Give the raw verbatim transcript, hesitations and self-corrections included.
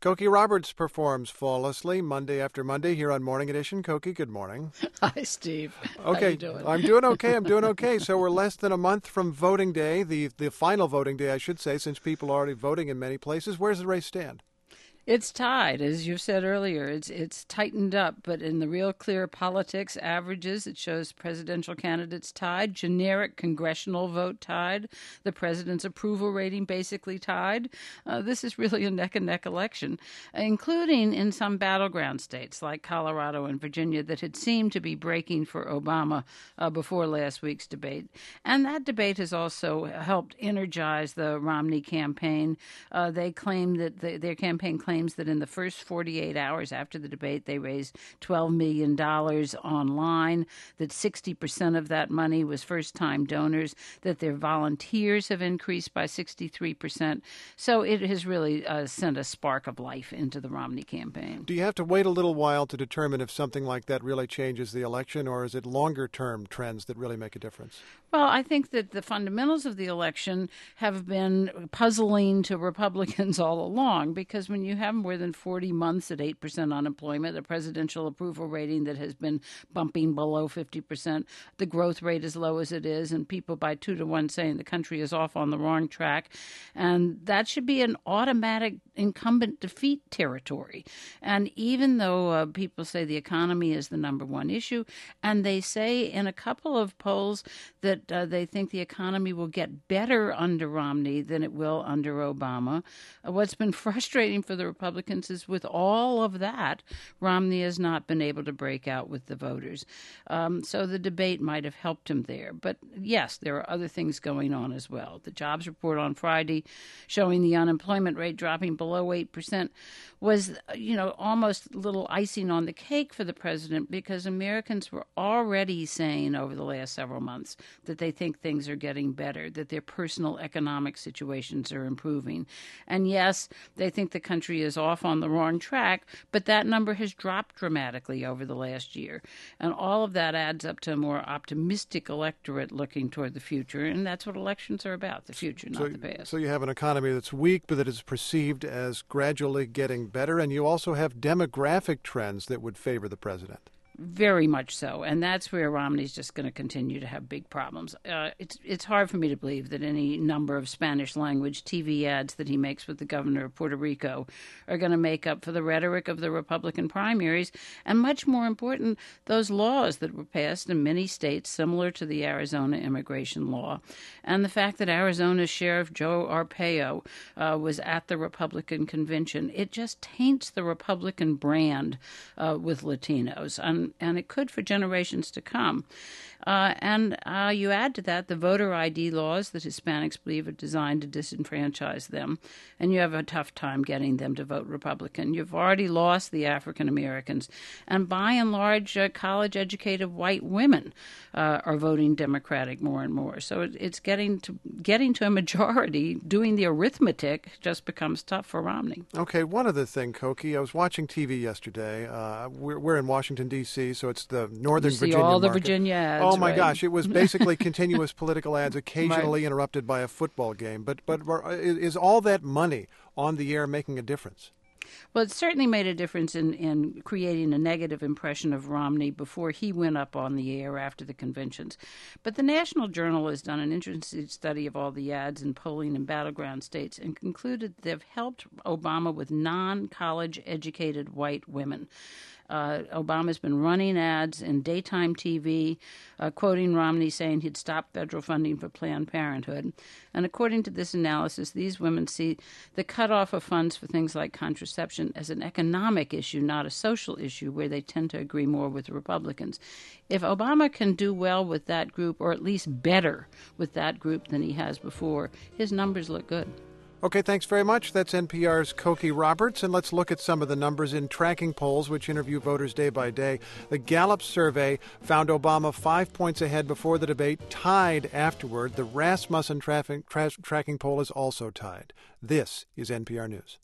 Cokie Roberts performs flawlessly Monday after Monday here on Morning Edition. Cokie, good morning. Hi, Steve. Okay, How you doing? I'm doing okay. I'm doing okay. So we're less than a month from voting day, the the final voting day, I should say, since people are already voting in many places. Where's the race stand? It's tied, as you said earlier. It's it's tightened up, but in the Real Clear Politics averages, it shows presidential candidates tied, generic congressional vote tied, the president's approval rating basically tied. Uh, this is really a neck-and-neck election, including in some battleground states like Colorado and Virginia that had seemed to be breaking for Obama uh, before last week's debate. And that debate has also helped energize the Romney campaign. Uh, they claim that the, their campaign claims claims that in the first forty-eight hours after the debate, they raised twelve million dollars online, that sixty percent of that money was first-time donors, that their volunteers have increased by sixty-three percent. So it has really uh, sent a spark of life into the Romney campaign. Do you have to wait a little while to determine if something like that really changes the election, or is it longer-term trends that really make a difference? Well, I think that the fundamentals of the election have been puzzling to Republicans all along, because when you have more than forty months at eight percent unemployment, a presidential approval rating that has been bumping below fifty percent, the growth rate as low as it is, and people by two to one saying the country is off on the wrong track. And that should be an automatic incumbent defeat territory. And even though uh, people say the economy is the number one issue, and they say in a couple of polls that uh, they think the economy will get better under Romney than it will under Obama, uh, what's been frustrating for the Republicans is with all of that, Romney has not been able to break out with the voters. Um, so the debate might have helped him there. But yes, there are other things going on as well. The jobs report on Friday showing the unemployment rate dropping below eight percent was, you know, almost a little icing on the cake for the president, because Americans were already saying over the last several months that they think things are getting better, that their personal economic situations are improving. And yes, they think the country is off on the wrong track, but that number has dropped dramatically over the last year. And all of that adds up to a more optimistic electorate looking toward the future, and that's what elections are about, the future, so, not the past. So you have an economy that's weak, but that is perceived as gradually getting better, and you also have demographic trends that would favor the president. Very much so, and that's where Romney's just going to continue to have big problems. Uh, it's it's hard for me to believe that any number of Spanish-language T V ads that he makes with the governor of Puerto Rico are going to make up for the rhetoric of the Republican primaries, and much more important, those laws that were passed in many states similar to the Arizona immigration law, and the fact that Arizona's Sheriff Joe Arpaio uh, was at the Republican convention. It just taints the Republican brand uh, with Latinos, and and it could for generations to come. Uh, and uh, you add to that the voter I D laws that Hispanics believe are designed to disenfranchise them, and you have a tough time getting them to vote Republican. You've already lost the African Americans, and by and large, uh, college-educated white women uh, are voting Democratic more and more. So it, it's getting to getting to a majority. Doing the arithmetic just becomes tough for Romney. Okay, one other thing, Cokie. I was watching T V yesterday. Uh, we're, we're in Washington, D C, so it's the Northern you see Virginia all the market. Virginia ads. Oh my right? gosh! It was basically continuous political ads, occasionally Right. interrupted by a football game. But but is all that money on the air making a difference? Well, it certainly made a difference in, in creating a negative impression of Romney before he went up on the air after the conventions. But the National Journal has done an interesting study of all the ads and polling in battleground states and concluded they've helped Obama with non-college educated white women. Uh, Obama's been running ads in daytime T V, uh, quoting Romney saying he'd stop federal funding for Planned Parenthood. And according to this analysis, these women see the cutoff of funds for things like contraception as an economic issue, not a social issue, where they tend to agree more with Republicans. If Obama can do well with that group, or at least better with that group than he has before, his numbers look good. Okay, thanks very much. That's N P R's Cokie Roberts. And let's look at some of the numbers in tracking polls, which interview voters day by day. The Gallup survey found Obama five points ahead before the debate, tied afterward. The Rasmussen traffic, tra- tracking poll is also tied. This is N P R News.